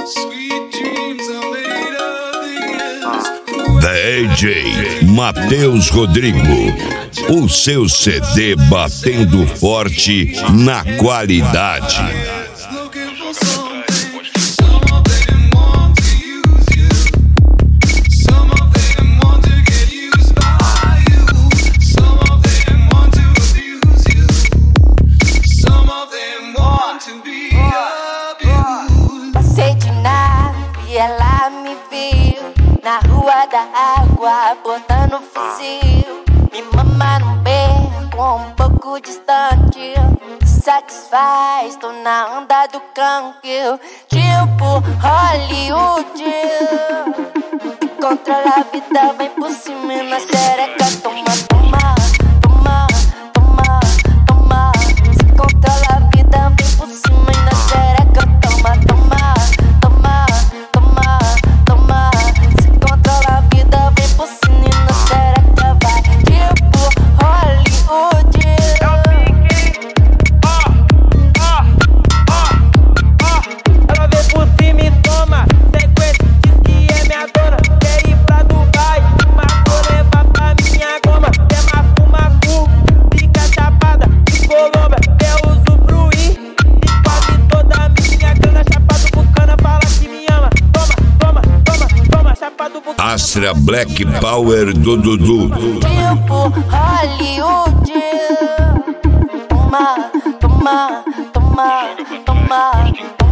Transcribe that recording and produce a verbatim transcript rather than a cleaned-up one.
D J Matheus Rodrigo, o seu C D batendo forte na qualidade. Passei de nave e ela me viu na rua da água, botando fuzil. Me mama num beco um pouco distante, satisfaz, tô na onda do canque, tipo Hollywood. Controla a vida, vem por cima e na xereca, toma, toma, toma, toma, toma. Se controla a vida, vem por cima e na xereca, toma, toma, toma, toma, toma. Se controla a vida, vem por cima e na xereca, vai tipo Hollywood. Ela vem por cima e toma sequência, diz que é minha dona. Quer ir pra Dubai, mas vou levar pra minha goma. Quer mafu-mafu, fica chapada de Colômbia. Quer usufruir de quase toda a minha grana. Chapado Bucana, fala que me ama. Toma, toma, toma, toma, chapado Bucana. Astra Black Power do Dudu. Tipo Hollywood. Toma, toma, toma, toma, toma.